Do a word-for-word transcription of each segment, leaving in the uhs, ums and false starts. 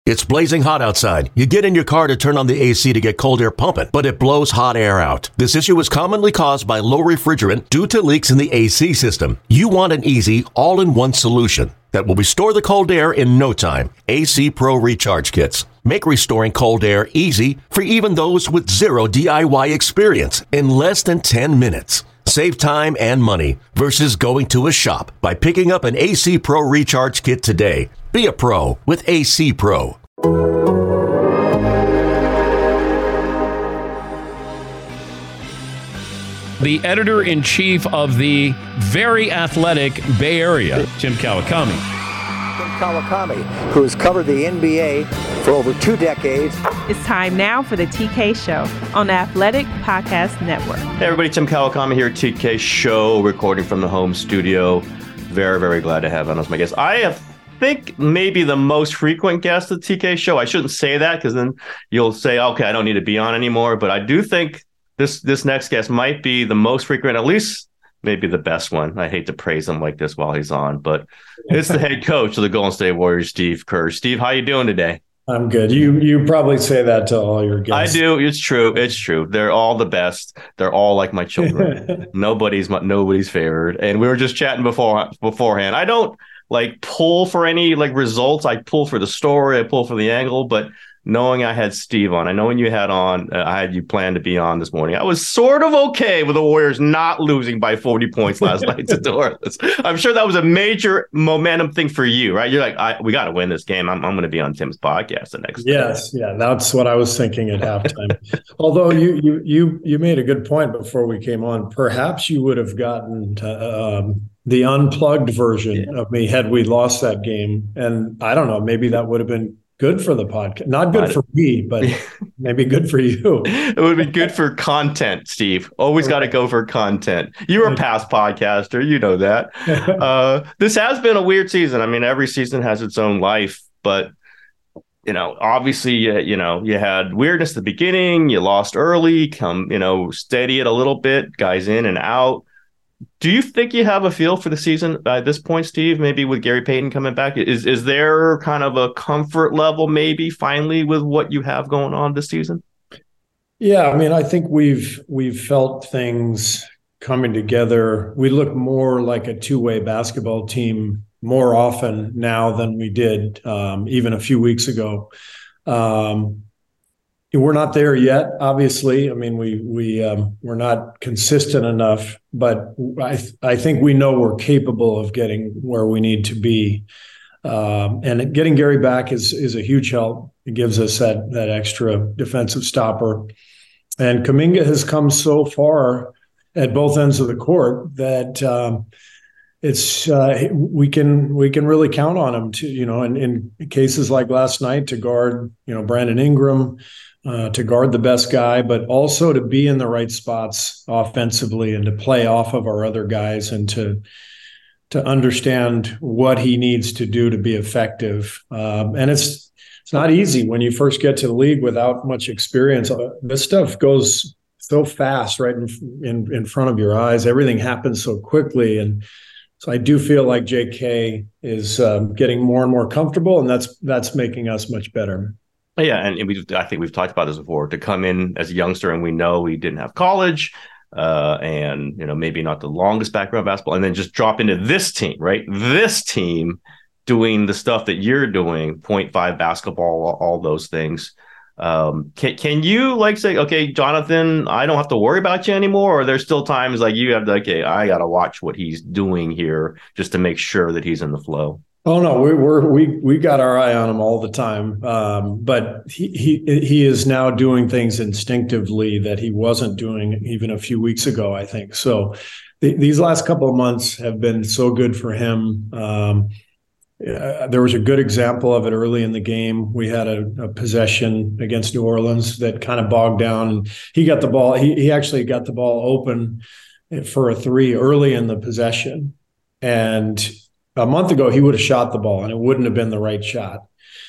It's blazing hot outside. You get in your car to turn on the A C to get cold air pumping, but it blows hot air out. This issue is commonly caused by low refrigerant due to leaks in the A C system. You want an easy, all-in-one solution that will restore the cold air in no time. A C Pro Recharge Kits make restoring cold air easy for even those with zero D I Y experience in less than ten minutes. Save time and money versus going to a shop by picking up an A C Pro Recharge Kit today. Be a pro with A C Pro. The editor-in-chief of the very athletic Bay Area, Tim Kawakami. Tim Kawakami, who has covered the N B A for over two decades. It's time now for the T K Show on the Athletic Podcast Network. Hey everybody, Tim Kawakami here, T K Show, recording from the home studio. Very, very glad to have on as my guest. I have think maybe the most frequent guest of the T K Show. I shouldn't say that because then you'll say, okay, I don't need to be on anymore. But I do think this this next guest might be the most frequent, at least maybe the best one. I hate to praise him like this while he's on, but it's the head coach of the Golden State Warriors, Steve Kerr. Steve, how you doing today? I'm good. You you probably say that to all your guests. I do. It's true. It's true. They're all the best. They're all like my children. nobody's nobody's favored. And we were just chatting before beforehand. I don't like pull for any like results. I pull for the story. I pull for the angle. But knowing I had Steve on, I know when you had on, uh, I had you planned to be on this morning. I was sort of okay with the Warriors not losing by forty points last night to the Orleans. I'm sure that was a major momentum thing for you, right? You're like, I, we got to win this game. I'm, I'm going to be on Tim's podcast the next day. Yes, yeah, that's what I was thinking at halftime. Although you you you you made a good point before we came on. Perhaps you would have gotten to, um, the unplugged version yeah. of me had we lost that game, and I don't know, maybe that would have been good for the podcast. Not good for me, but maybe good for you. It would be good for content, Steve. Always got to go for content. You're a past podcaster. You know that. Uh, this has been a weird season. I mean, every season has its own life, but, you know, obviously, you, you know, you had weirdness at the beginning. You lost early, come, you know, steady it a little bit, guys in and out. Do you think you have a feel for the season at this point, Steve? Maybe with Gary Payton coming back, is is there kind of a comfort level, maybe finally, with what you have going on this season? Yeah, I mean, I think we've we've felt things coming together. We look more like a two-way basketball team more often now than we did um, even a few weeks ago. Um, We're not there yet, obviously. I mean, we we um, we're not consistent enough, but I th- I think we know we're capable of getting where we need to be. Um, and getting Gary back is is a huge help. It gives us that that extra defensive stopper. And Kuminga has come so far at both ends of the court that um, it's uh, we can we can really count on him to you know in, in cases like last night to guard you know Brandon Ingram. Uh, to guard the best guy, but also to be in the right spots offensively and to play off of our other guys and to to understand what he needs to do to be effective. Um, and it's it's not easy when you first get to the league without much experience. Uh, this stuff goes so fast right in, in in front of your eyes. Everything happens so quickly, and so I do feel like J K is um, getting more and more comfortable, and that's that's making us much better. Yeah, and we I think we've talked about this before. To come in as a youngster, and we know we didn't have college, uh, and you know maybe not the longest background of basketball, and then just drop into this team, right? This team doing the stuff that you're doing, point five basketball, all, all those things. Um, can can you like say, okay, Jonathan, I don't have to worry about you anymore, or there's still times like you have to, okay, I got to watch what he's doing here just to make sure that he's in the flow. Oh no, we we're, we we got our eye on him all the time, um, but he he he is now doing things instinctively that he wasn't doing even a few weeks ago. I think so. Th- these last couple of months have been so good for him. Um, uh, there was a good example of it early in the game. We had a, a possession against New Orleans that kind of bogged down, and he got the ball. He he actually got the ball open for a three early in the possession, and a month ago, he would have shot the ball, and it wouldn't have been the right shot.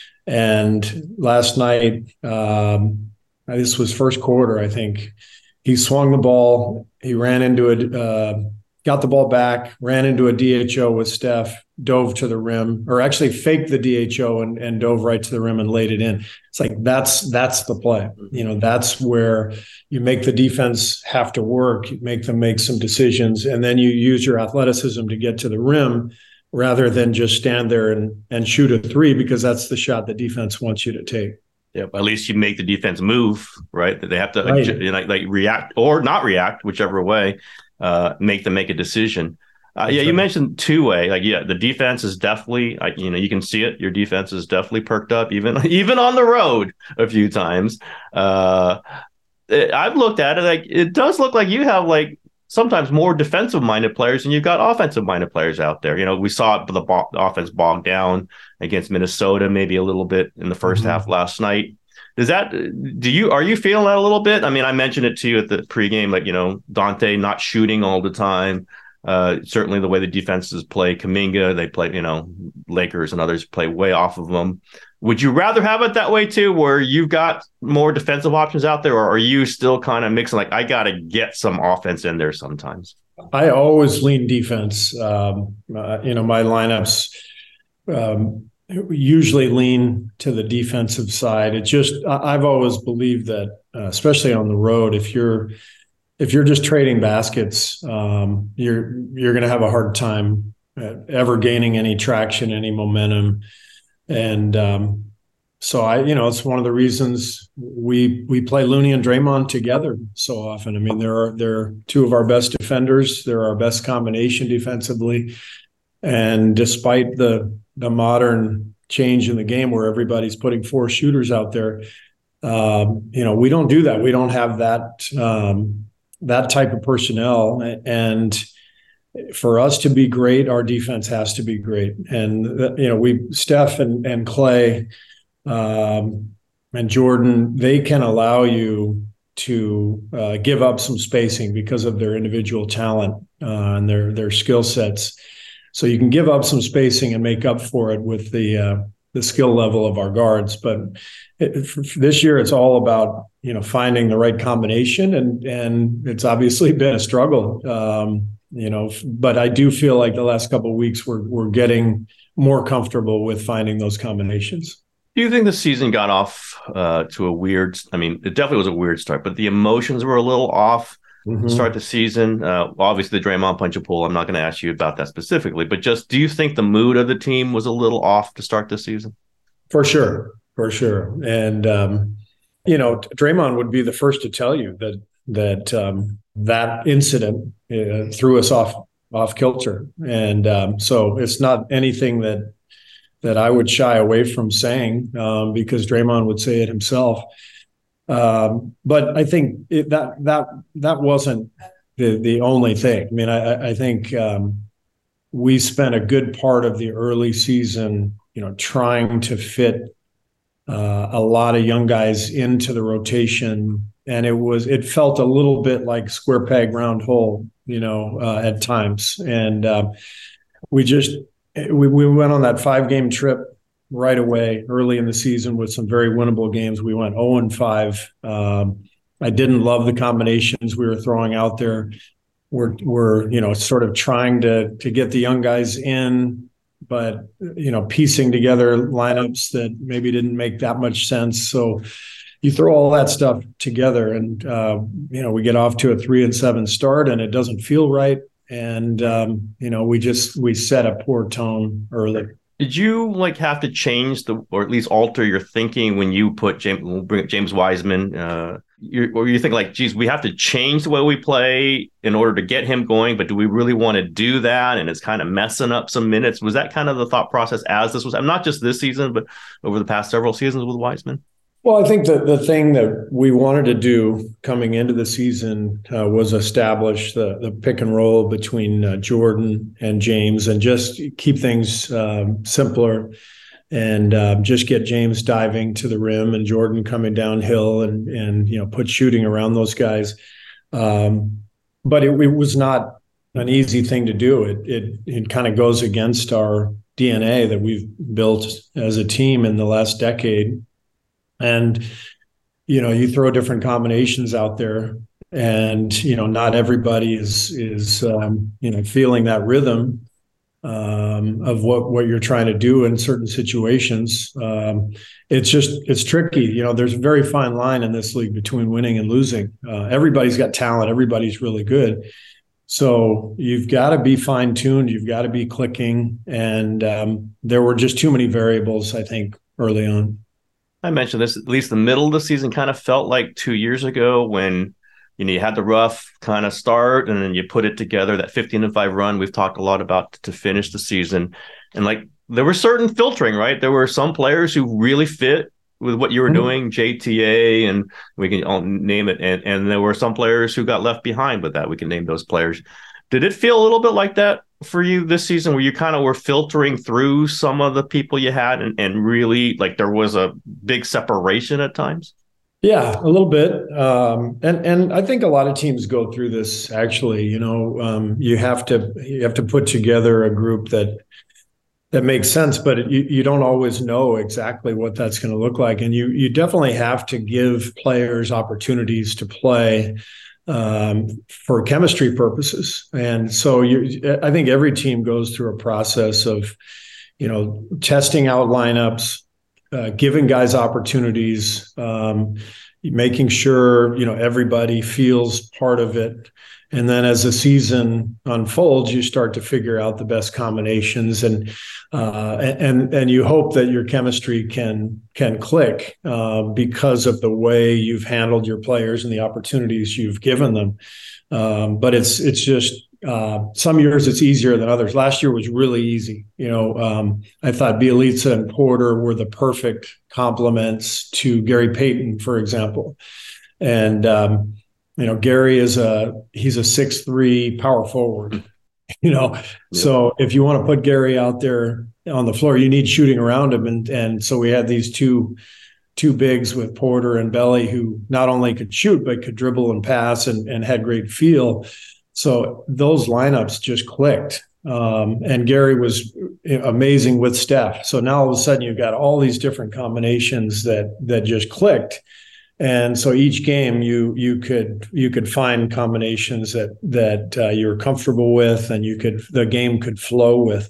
And last night, um, this was first quarter, I think, he swung the ball. He ran into a, uh, got the ball back, ran into a D H O with Steph, dove to the rim, or actually faked the D H O and, and dove right to the rim and laid it in. It's like, that's that's the play. You know, that's where you make the defense have to work, you make them make some decisions, and then you use your athleticism to get to the rim rather than just stand there and, and shoot a three, because that's the shot the defense wants you to take. Yeah, at least you make the defense move, right? That they have to Right. like, you know, like, like react or not react, whichever way, uh, make them make a decision. Uh, yeah, you mentioned two way. Like, yeah, the defense is definitely, like, you know, you can see it. Your defense is definitely perked up, even even on the road a few times. Uh, it, I've looked at it. Like, it does look like you have like sometimes more defensive minded players, and you've got offensive minded players out there. You know, we saw the, bo- the offense bogged down against Minnesota, maybe a little bit in the first mm-hmm. half last night. Does that, do you, are you feeling that a little bit? I mean, I mentioned it to you at the pregame, like, you know, Dante not shooting all the time. Uh, certainly the way the defenses play Kuminga, they play, you know, Lakers and others play way off of them. Would you rather have it that way too, where you've got more defensive options out there, or are you still kind of mixing, like, I got to get some offense in there sometimes? I always lean defense. Um, uh, you know, my lineups, um, usually lean to the defensive side. It just, I've always believed that, uh, especially on the road, if you're if you're just trading baskets, um, you're you're going to have a hard time ever gaining any traction, any momentum, and um, so I, you know, it's one of the reasons we we play Looney and Draymond together so often. I mean, they're they're two of our best defenders. They're our best combination defensively, and despite the the modern change in the game where everybody's putting four shooters out there, um, you know, we don't do that. We don't have that um, that type of personnel. And for us to be great, our defense has to be great. And, you know, we, Steph and, and Clay um, and Jordan, they can allow you to uh, give up some spacing because of their individual talent uh, and their, their skill sets. So you can give up some spacing and make up for it with the uh, the skill level of our guards. But it, for, for this year, it's all about, you know, finding the right combination, and and it's obviously been a struggle, um, you know. But I do feel like the last couple of weeks we're we're getting more comfortable with finding those combinations. Do you think the season got off uh, to a weird? I mean, it definitely was a weird start, but the emotions were a little off. Mm-hmm. Start the season. Uh, obviously, the Draymond punch and pull. I'm not going to ask you about that specifically, but just, do you think the mood of the team was a little off to start the season? For sure, for sure. And um, you know, Draymond would be the first to tell you that that um, that incident uh, threw us off off kilter, and um, so it's not anything that that I would shy away from saying, um, because Draymond would say it himself. Um, but I think it, that that that wasn't the the only thing. I mean, I, I think um, we spent a good part of the early season, you know, trying to fit uh, a lot of young guys into the rotation, and it was it felt a little bit like square peg round hole, you know, uh, at times. And uh, we just we we went on that five game trip right away early in the season with some very winnable games. We went oh and five. Um, I didn't love the combinations we were throwing out there. We're, we're, you know, sort of trying to, to get the young guys in, but, you know, piecing together lineups that maybe didn't make that much sense. So you throw all that stuff together and, uh, you know, we get off to a three and seven start and it doesn't feel right. And, um, you know, we just, we set a poor tone early. Did you like have to change the, or at least alter your thinking when you put James, we'll bring up James Wiseman, uh, you're, or you think like, geez, we have to change the way we play in order to get him going, but do we really want to do that? And it's kind of messing up some minutes. Was that kind of the thought process as this was, not just this season, but over the past several seasons with Wiseman? Well, I think that the thing that we wanted to do coming into the season uh, was establish the, the pick and roll between uh, Jordan and James and just keep things um, simpler and uh, just get James diving to the rim and Jordan coming downhill and, and you know, put shooting around those guys. Um, but it, it was not an easy thing to do. It, it, it kind of goes against our D N A that we've built as a team in the last decade. And, you know, you throw different combinations out there and you know, not everybody is is um, you know, feeling that rhythm um, of what what you're trying to do in certain situations. Um, it's just it's tricky. You know, there's a very fine line in this league between winning and losing. Uh, everybody's got talent. Everybody's really good. So you've got to be fine-tuned. You've got to be clicking. And um, there were just too many variables, I think, early on. I mentioned this, at least the middle of the season kind of felt like two years ago when, you know, you had the rough kind of start and then you put it together, that fifteen and five run we've talked a lot about to finish the season. And like there was certain filtering, right? There were some players who really fit with what you were mm-hmm. doing, J T A, and we can all name it. And, and there were some players who got left behind with that. We can name those players. Did it feel a little bit like that for you this season, where you kind of were filtering through some of the people you had and, and really like there was a big separation at times? Yeah, a little bit. Um, and, and I think a lot of teams go through this actually. You know, um, you have to you have to put together a group that That makes sense, but you, you don't always know exactly what that's going to look like. And you you definitely have to give players opportunities to play um, for chemistry purposes. And so you, I think every team goes through a process of, you know, testing out lineups, uh, giving guys opportunities, um, making sure, you know, everybody feels part of it. And then as the season unfolds, you start to figure out the best combinations, and uh, and and you hope that your chemistry can can click uh, because of the way you've handled your players and the opportunities you've given them. Um, but it's it's just uh, some years it's easier than others. Last year was really easy. You know, um, I thought Bjelica and Porter were the perfect complements to Gary Payton, for example, and um, you know, Gary is a he's a six three power forward, you know. Yep. So if you want to put Gary out there on the floor, you need shooting around him. And and so we had these two two bigs with Porter and Belly who not only could shoot, but could dribble and pass and, and had great feel. So those lineups just clicked. Um, and Gary was amazing with Steph. So now all of a sudden you've got all these different combinations that that just clicked. And so each game you you could you could find combinations that that uh, you were comfortable with, and you could the game could flow with.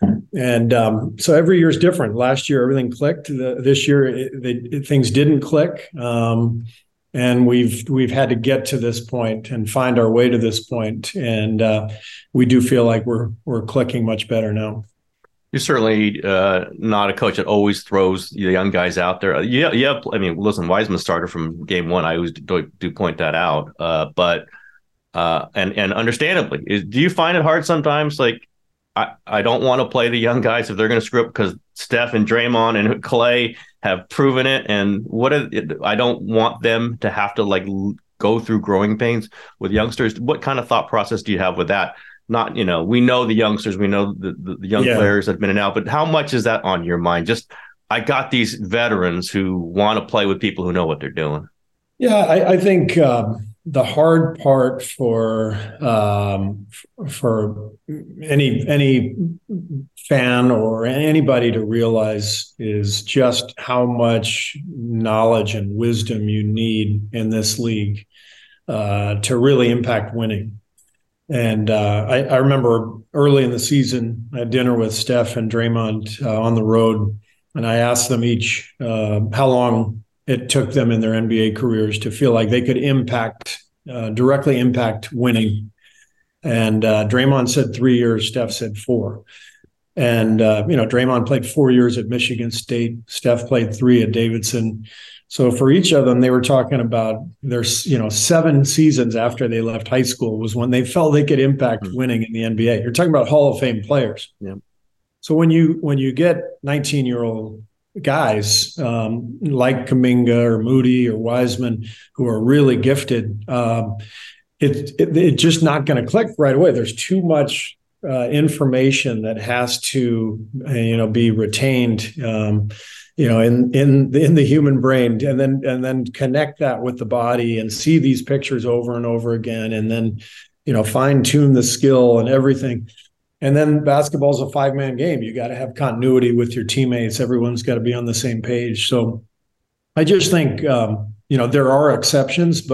And um, so every year is different. Last year everything clicked. The, this year it, it, things didn't click, um, and we've we've had to get to this point and find our way to this point. And uh, we do feel like we're we're clicking much better now. You're certainly uh, not a coach that always throws the young guys out there. Yeah, yeah. I mean, listen, Wiseman started from game one. I always do, do point that out. Uh, but uh, and and understandably, is, do you find it hard sometimes? Like, I, I don't want to play the young guys if they're going to screw up because Steph and Draymond and Clay have proven it. And what are, I don't want them to have to like go through growing pains with youngsters. What kind of thought process do you have with that? Not, you know, we know the youngsters, we know the, the, the young yeah. players that have been in and out, but how much is that on your mind? Just, I got these veterans who want to play with people who know what they're doing. Yeah, I, I think um, the hard part for um, for any any fan or anybody to realize is just how much knowledge and wisdom you need in this league uh, to really impact winning. And uh, I, I remember early in the season, I had dinner with Steph and Draymond uh, on the road, and I asked them each uh, how long it took them in their N B A careers to feel like they could impact, uh, directly impact winning. And uh, Draymond said three years, Steph said four. And, uh, you know, Draymond played four years at Michigan State. Steph played three at Davidson. So for each of them, they were talking about their, you know, seven seasons after they left high school was when they felt they could impact mm-hmm. winning in the N B A. You're talking about Hall of Fame players. Yeah. So when you when you get nineteen-year-old guys um, like Kuminga or Moody or Wiseman who are really gifted, um, it, it it's just not going to click right away. There's too much uh, information that has to uh, you know be retained. Um, you know, in, in, in the human brain, and then, and then connect that with the body and see these pictures over and over again. And then, you know, fine tune the skill and everything. And then basketball is a five man game. You got to have continuity with your teammates. Everyone's got to be on the same page. So I just think, um, you know, there are exceptions, but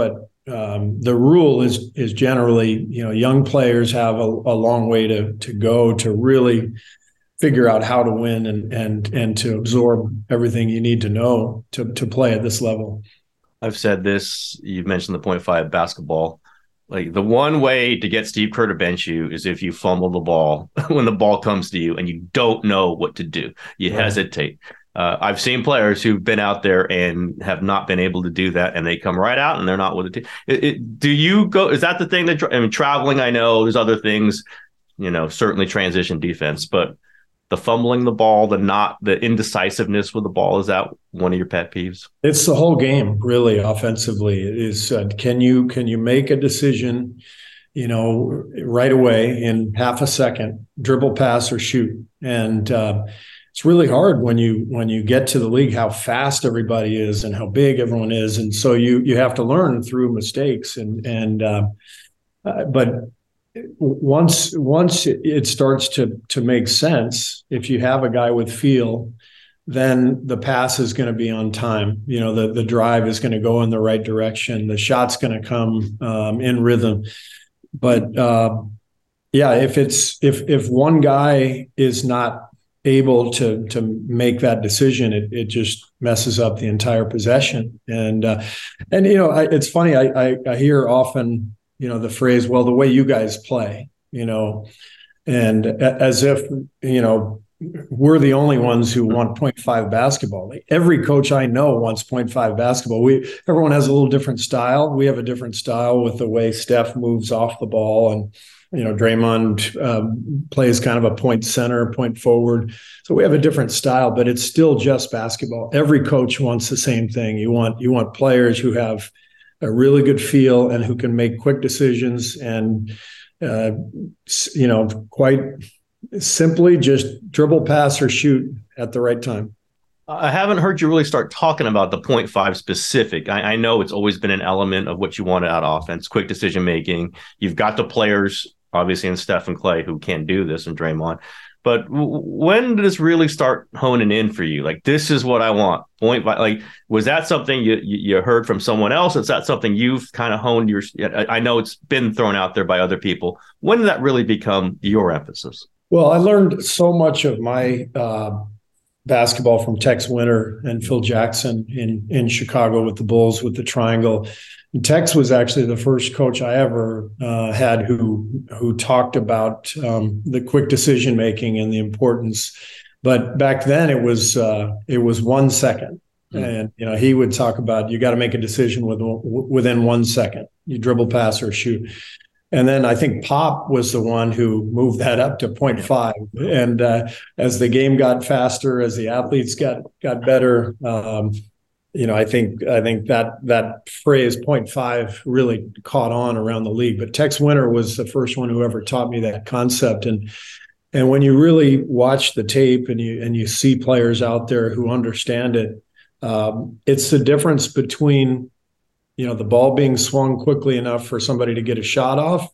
um, the rule is is generally, you know, young players have a, a long way to to go to really figure out how to win and and and to absorb everything you need to know to to play at this level. I've said this. You mentioned the point five basketball. Like, the one way to get Steve Kerr to bench you is if you fumble the ball when the ball comes to you and you don't know what to do. You right. hesitate. Uh, I've seen players who've been out there and have not been able to do that, and they come right out and they're not with the team. It, it, do you go? Is that the thing that I mean? Traveling, I know there's other things. You know, certainly transition defense, but the fumbling the ball, the not the indecisiveness with the ball, is that one of your pet peeves? It's the whole game, really. Offensively, it is uh, can you can you make a decision, you know, right away in half a second, dribble, pass, or shoot? And uh, it's really hard when you when you get to the league how fast everybody is and how big everyone is, and so you you have to learn through mistakes. And and uh, uh, but. Once once it starts to to make sense, if you have a guy with feel, then the pass is going to be on time. You know, the the drive is going to go in the right direction. The shot's going to come um, in rhythm. But uh, yeah, if it's if if one guy is not able to to make that decision, it it just messes up the entire possession. And uh, and you know, I, it's funny. I, I I hear often, you know, the phrase, well, the way you guys play, you know, and as if, you know, we're the only ones who want point five basketball. Every coach I know wants point five basketball. We everyone has a little different style. We have a different style with the way Steph moves off the ball, and, you know, Draymond um, plays kind of a point center, point forward. So we have a different style, but it's still just basketball. Every coach wants the same thing. You want you want players who have a really good feel and who can make quick decisions and, uh, you know, quite simply just dribble, pass, or shoot at the right time. I haven't heard you really start talking about the point five specific. I, I know it's always been an element of what you wanted out of offense, quick decision making. You've got the players, obviously, in Steph and Clay, who can do this, and Draymond. But w- when did this really start honing in for you? Like, this is what I want. Point five. Like, was that something you you heard from someone else? Is that something you've kind of honed your? I know it's been thrown out there by other people. When did that really become your emphasis? Well, I learned so much of my uh, basketball from Tex Winter and Phil Jackson in in Chicago with the Bulls, with the triangle. Tex was actually the first coach I ever uh, had who who talked about um, the quick decision making and the importance. But back then it was uh, it was one second, mm. and you know he would talk about you got to make a decision with, within one second. You dribble, pass, or shoot. And then I think Pop was the one who moved that up to point five. And uh, as the game got faster, as the athletes got got better. Um, You know, I think I think that that phrase point five really caught on around the league. But Tex Winter was the first one who ever taught me that concept. And and when you really watch the tape and you and you see players out there who understand it, um, it's the difference between, you know, the ball being swung quickly enough for somebody to get a shot off,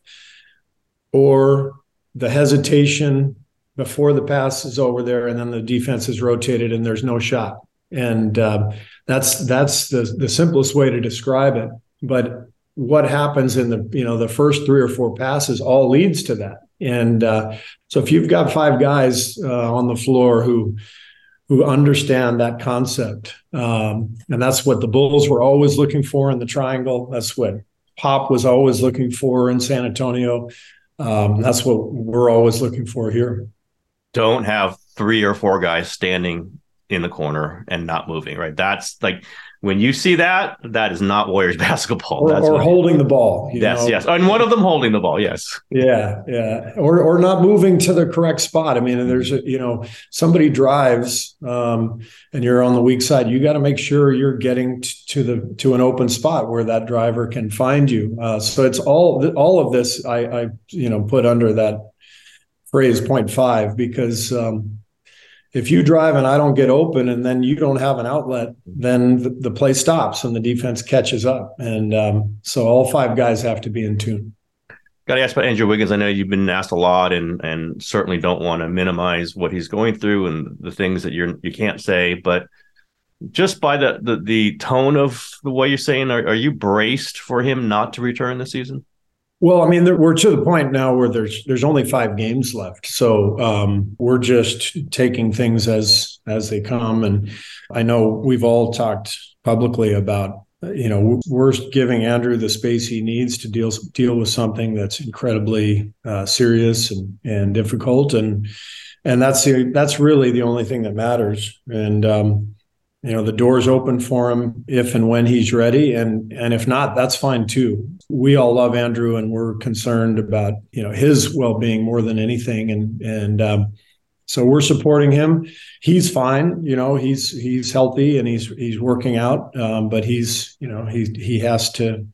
or the hesitation before the pass is over there and then the defense is rotated and there's no shot. And uh, that's that's the the simplest way to describe it. But what happens in the you know the first three or four passes all leads to that. And uh, so if you've got five guys uh, on the floor who who understand that concept, um, and that's what the Bulls were always looking for in the triangle. That's what Pop was always looking for in San Antonio. Um, that's what we're always looking for here. Don't have three or four guys standing in the corner and not moving, right? That's like, when you see that, that is not Warriors basketball. Or, That's or holding the ball. Yes, know? yes. And one of them holding the ball, yes. Yeah, yeah. Or or not moving to the correct spot. I mean, there's, a, you know, somebody drives um, and you're on the weak side. You got to make sure you're getting t- to the to an open spot where that driver can find you. Uh, so it's all, all of this I, I, you know, put under that phrase point five, because um, if you drive and I don't get open and then you don't have an outlet, then the, the play stops and the defense catches up. And um, so all five guys have to be in tune. Got to ask about Andrew Wiggins. I know you've been asked a lot, and and certainly don't want to minimize what he's going through and the things that you're you can't say. But just by the, the, the tone of the way you're saying, are, are you braced for him not to return this season? Well, I mean, we're to the point now where there's there's only five games left, so um, we're just taking things as as they come. And I know we've all talked publicly about, you know, we're giving Andrew the space he needs to deal deal with something that's incredibly uh, serious and and difficult, and and that's the, that's really the only thing that matters. And um, you know, the door's open for him if and when he's ready. And and if not, that's fine too. We all love Andrew and we're concerned about, you know, his well-being more than anything. And and um, so we're supporting him. He's fine. You know, he's he's healthy and he's he's working out. Um, but he's, you know, he he has to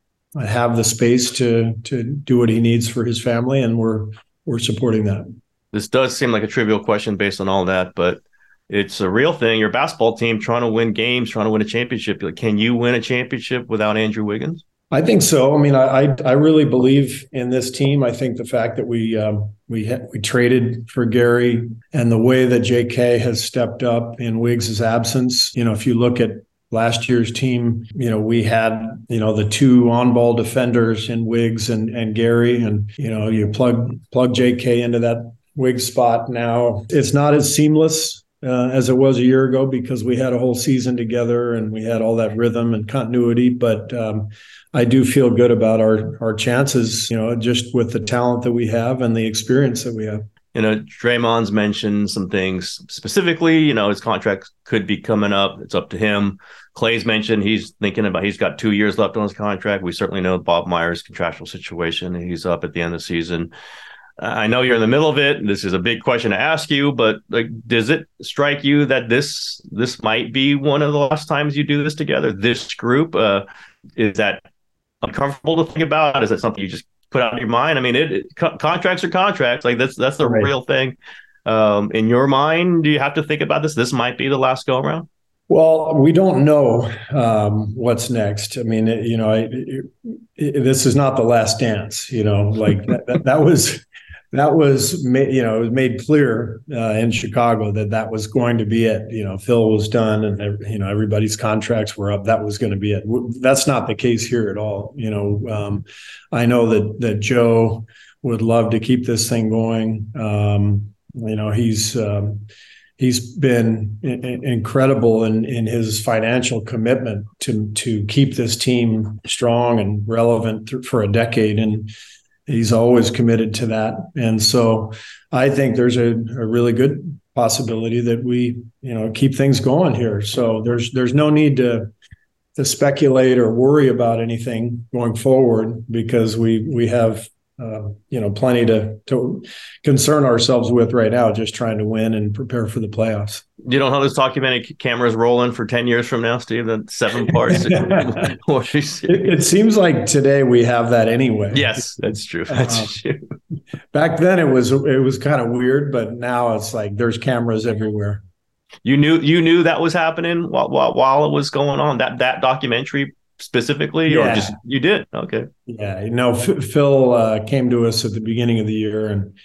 have the space to to do what he needs for his family. And we're we're supporting that. This does seem like a trivial question based on all that, but it's a real thing. Your basketball team trying to win games, trying to win a championship. Can you win a championship without Andrew Wiggins? I think so. I mean, I I, I really believe in this team. I think the fact that we um, we ha- we traded for Gary and the way that J K has stepped up in Wiggs' absence. You know, if you look at last year's team, you know, we had, you know, the two on-ball defenders in Wiggs and and Gary, and you know, you plug plug J K into that Wiggs spot now. It's not as seamless Uh, as it was a year ago because we had a whole season together and we had all that rhythm and continuity. But um, I do feel good about our our chances, you know, just with the talent that we have and the experience that we have. You know, Draymond's mentioned some things specifically, you know, his contract could be coming up. It's up to him. Clay's mentioned he's thinking about, he's got two years left on his contract. We certainly know Bob Myers' contractual situation. He's up at the end of the season. I know you're in the middle of it. This is a big question to ask you, but like, does it strike you that this this might be one of the last times you do this together? This group, uh, is that uncomfortable to think about? Is that something you just put out of your mind? I mean, it, it co- contracts are contracts. Like that's that's the right. real thing. Um, in your mind, do you have to think about this? This might be the last go around. Well, we don't know um, what's next. I mean, it, you know, it, it, it, this is not the last dance. You know, like that, that, that was. That was, you know, it was made clear uh, in Chicago that that was going to be it. You know, Phil was done and, you know, everybody's contracts were up. That was going to be it. That's not the case here at all. You know, um, I know that that Joe would love to keep this thing going. Um, you know, he's um, he's been in- incredible in, in his financial commitment to to keep this team strong and relevant th- for a decade. And he's always committed to that. And so I think there's a, a really good possibility that we, you know, keep things going here. So there's there's no need to to speculate or worry about anything going forward because we we have uh, you know, plenty to to concern ourselves with right now, just trying to win and prepare for the playoffs. You don't have this documented cameras rolling for ten years from now, Steve? That's seven parts. it, it seems like today we have that anyway. Yes, that's true. That's uh, true. Back then it was it was kind of weird, but now it's like there's cameras everywhere. You knew you knew that was happening while while, while it was going on, that that documentary specifically, yeah. or just you did? Okay. Yeah, you know, F- Phil uh, came to us at the beginning of the year and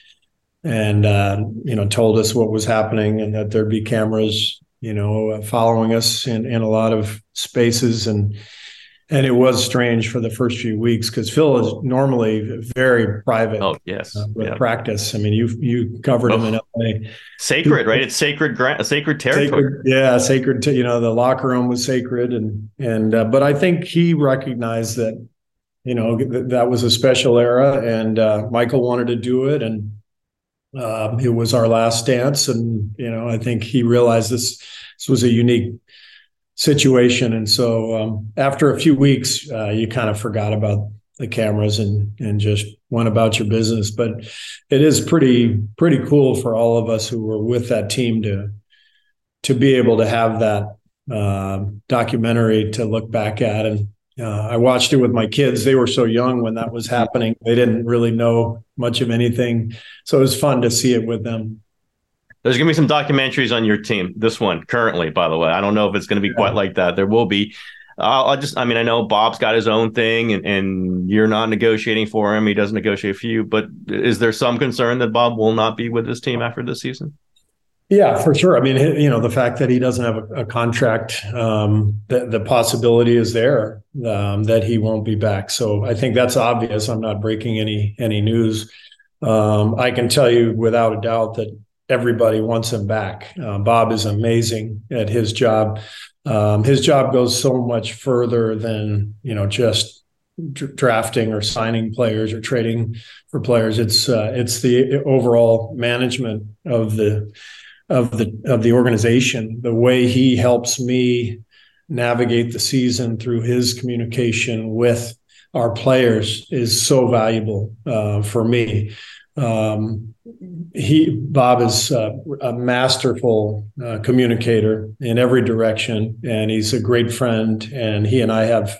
and uh, you know, told us what was happening and that there'd be cameras, you know, uh, following us in, in a lot of spaces. And and it was strange for the first few weeks because Phil is normally very private. Oh, yes. Uh, with yeah. practice. I mean, you you covered oh. him in L A. Sacred, right? It's sacred, gra- sacred territory. Sacred, yeah, sacred. T- you know, the locker room was sacred, and and uh, but I think he recognized that, you know, th- that was a special era, and uh, Michael wanted to do it, and uh, it was our last dance, and you know, I think he realized this this was a unique situation, and so um, after a few weeks, uh, you kind of forgot about the cameras and and just went about your business. But it is pretty pretty cool for all of us who were with that team to to be able to have that uh, documentary to look back at. And uh, I watched it with my kids. They were so young when that was happening. They didn't really know much of anything. So it was fun to see it with them. There's going to be some documentaries on your team. This one currently, by the way, I don't know if it's going to be yeah. quite like that. There will be. I'll, I'll just, I mean, I know Bob's got his own thing and, and you're not negotiating for him. He doesn't negotiate for you, but is there some concern that Bob will not be with his team after this season? Yeah, for sure. I mean, you know, the fact that he doesn't have a, a contract, um, the, the possibility is there um, that he won't be back. So I think that's obvious. I'm not breaking any any news. Um, I can tell you without a doubt that everybody wants him back. Uh, Bob is amazing at his job. Um, his job goes so much further than, you know, just d- drafting or signing players or trading for players. It's uh, it's the overall management of the of the of the organization. The way he helps me navigate the season through his communication with our players is so valuable uh, for me. Um, he Bob is uh, a masterful uh, communicator in every direction, and he's a great friend. And he and I have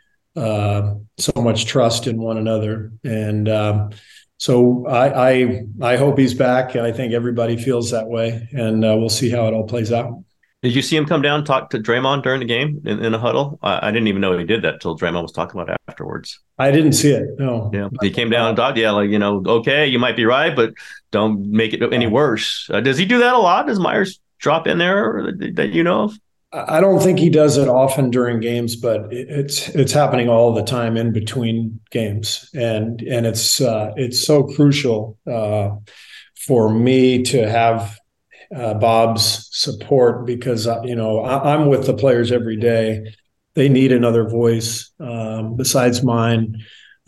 uh, so much trust in one another. And um, so I, I I hope he's back. I think everybody feels that way, and uh, we'll see how it all plays out. Did you see him come down and talk to Draymond during the game in, in a huddle? I, I didn't even know he did that until Draymond was talking about it afterwards. I didn't see it. No. Yeah, he came down and talked. Yeah, like, you know, okay, you might be right, but don't make it any worse. Uh, does he do that a lot? Does Myers drop in there that, that you know of? I don't think he does it often during games, but it's it's happening all the time in between games, and and it's uh, it's so crucial uh, for me to have uh, Bob's support, because uh, you know I, I'm with the players every day. They need another voice um, besides mine,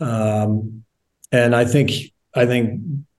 um, and I think I think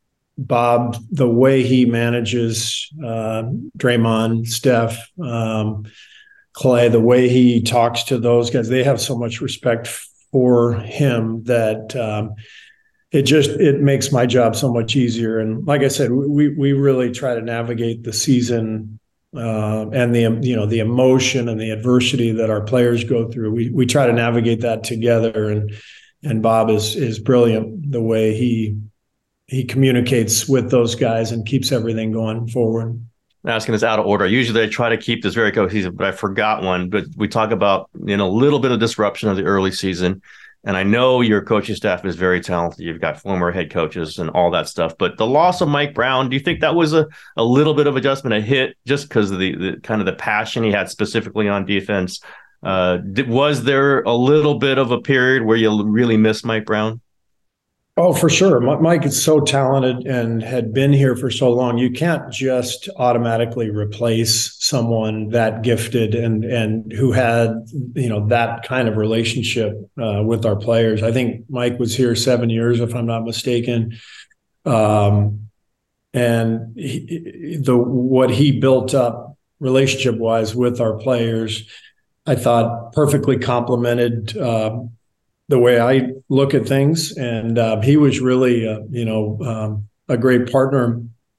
Bob, the way he manages uh, Draymond, Steph, um, Clay, the way he talks to those guys, they have so much respect for him that um, it just it makes my job so much easier. And like I said, we we really try to navigate the season uh, and the you know the emotion and the adversity that our players go through. We we try to navigate that together. And and Bob is is brilliant the way he he communicates with those guys and keeps everything going forward. Asking this out of order. Usually I try to keep this very cohesive, but I forgot one. But we talk about, you know, a little bit of disruption of the early season. And I know your coaching staff is very talented. You've got former head coaches and all that stuff. But the loss of Mike Brown, do you think that was a, a little bit of adjustment, a hit, just because of the, the kind of the passion he had specifically on defense? Uh, did, was there a little bit of a period where you really missed Mike Brown? Oh, for sure. Mike is so talented and had been here for so long. You can't just automatically replace someone that gifted and and who had, you know, that kind of relationship uh, with our players. I think Mike was here seven years, if I'm not mistaken. Um, and he, the what he built up relationship-wise with our players, I thought perfectly complemented uh, the way I look at things. And uh, he was really, uh, you know, um, a great partner.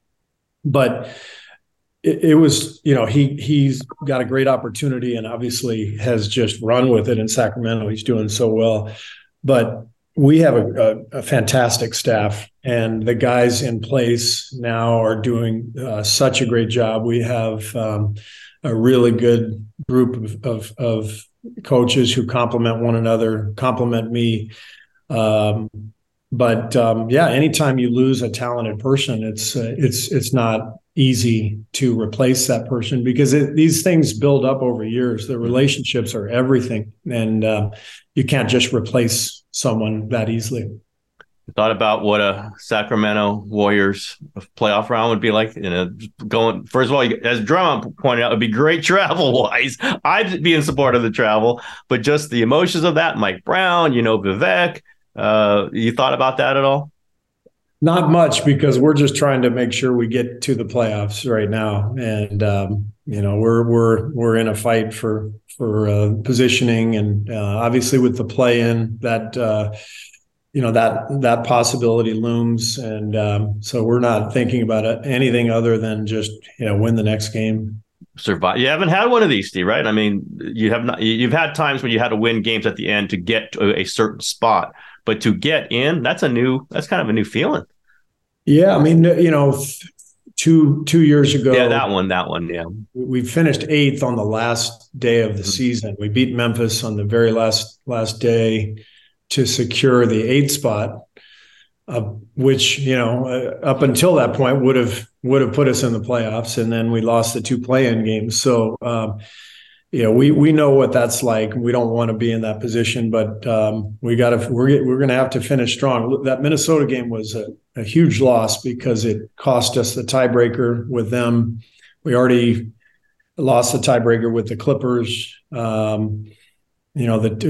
But it, it was, you know, he, he's got a great opportunity and obviously has just run with it in Sacramento. He's doing so well. But we have a, a, a fantastic staff, and the guys in place now are doing uh, such a great job. We have um, a really good group of, of, of coaches who complement one another, complement me. Um, but um, yeah, anytime you lose a talented person, it's uh, it's it's not easy to replace that person, because it, these things build up over years. The relationships are everything, and uh, you can't just replace someone that easily. Thought about what a Sacramento Warriors playoff round would be like. You know, going first of all, as Drummond pointed out, it'd be great travel wise. I'd be in support of the travel, but just the emotions of that. Mike Brown, you know, Vivek. Uh, you thought about that at all? Not much, because we're just trying to make sure we get to the playoffs right now, and um, you know, we're we're we're in a fight for for uh, positioning, and uh, obviously with the play-in that. Uh, you know, that that possibility looms. And um, so we're not thinking about it, anything other than just, you know, win the next game. Survive. You haven't had one of these, Steve, right? I mean, you have not, you've had times when you had to win games at the end to get to a certain spot, but to get in, that's a new, that's kind of a new feeling. Yeah. I mean, you know, two, two years ago. Yeah, that one, that one. Yeah. We finished eighth on the last day of the mm-hmm. season. We beat Memphis on the very last, last day to secure the eighth spot, uh, which, you know, uh, up until that point would have would have put us in the playoffs, and then we lost the two play-in games. So, um, you know, we we know what that's like. We don't want to be in that position, but um, we got to we're we're going to have to finish strong. That Minnesota game was a, a huge loss because it cost us the tiebreaker with them. We already lost the tiebreaker with the Clippers. Um, you know, that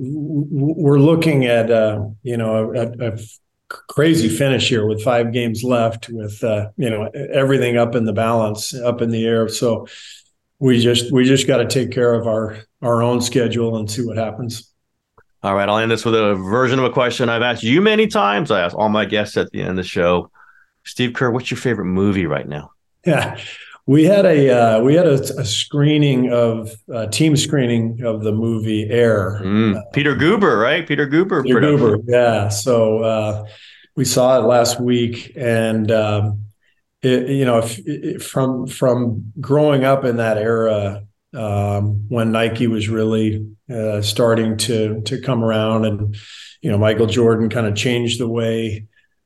we're looking at uh, you know a, a crazy finish here with five games left, with uh, you know everything up in the balance, up in the air. So we just we just got to take care of our our own schedule and see what happens. All right, I'll end this with a version of a question I've asked you many times. I ask all my guests at the end of the show. Steve Kerr, what's your favorite movie right now? Yeah, we had a uh, we had a, a screening of a team screening of the movie Air. Mm, uh, Peter Guber, right? Peter Guber. Peter Guber, yeah. So uh, we saw it last week, and um, it, you know, if, if from from growing up in that era um, when Nike was really uh, starting to to come around, and you know, Michael Jordan kind of changed the way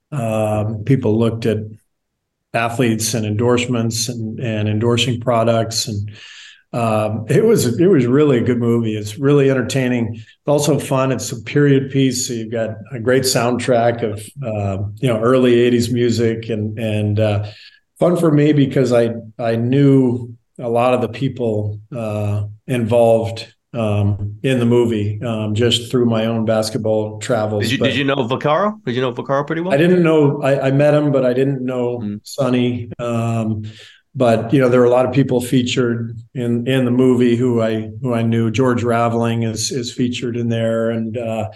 um, people looked at athletes and endorsements and, and endorsing products. And um, it was, it was really a good movie. It's really entertaining. It's also fun. It's a period piece. So you've got a great soundtrack of, uh, you know, early eighties music, and, and uh, fun for me because I, I knew a lot of the people uh, involved um, in the movie um, just through my own basketball travels. Did you, but did you know Vaccaro? Did you know Vaccaro pretty well? I didn't know, I, I met him, but I didn't know mm. Sonny. Um, but, you know, there were a lot of people featured in, in the movie who I, who I knew. George Raveling is, is featured in there, and uh,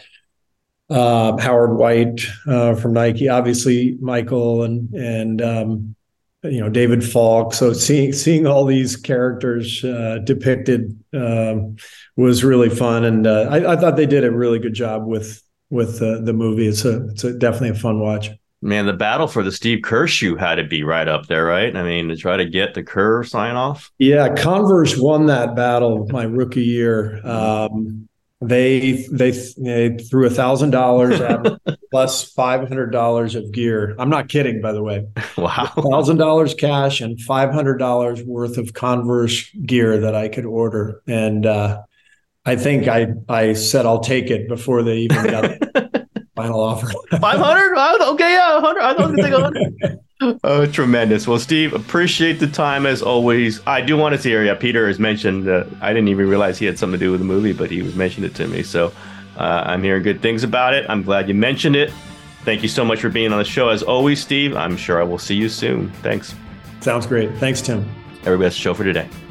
uh, Howard White uh, from Nike, obviously Michael, and, and, um, you know, David Falk. So seeing seeing all these characters uh, depicted um, was really fun, and uh, I, I thought they did a really good job with with uh, the movie. It's a it's a, definitely a fun watch. Man, the battle for the Steve Kerr shoe had to be right up there, right? I mean, to try to get the Kerr sign off. Yeah, Converse won that battle my rookie year. Um, They they they threw a thousand dollars plus five hundred dollars of gear. I'm not kidding, by the way. Wow, thousand dollars cash and five hundred dollars worth of Converse gear that I could order. And uh, I think I I said I'll take it before they even got the final offer. Five hundred? Okay, yeah, hundred. I thought they take a hundred. Oh, tremendous. Well, Steve, appreciate the time as always. I do want to see, yeah, Peter has mentioned, uh, I didn't even realize he had something to do with the movie, but he was mentioned it to me. So uh, I'm hearing good things about it. I'm glad you mentioned it. Thank you so much for being on the show. As always, Steve, I'm sure I will see you soon. Thanks. Sounds great. Thanks, Tim. Everybody, that's the show for today.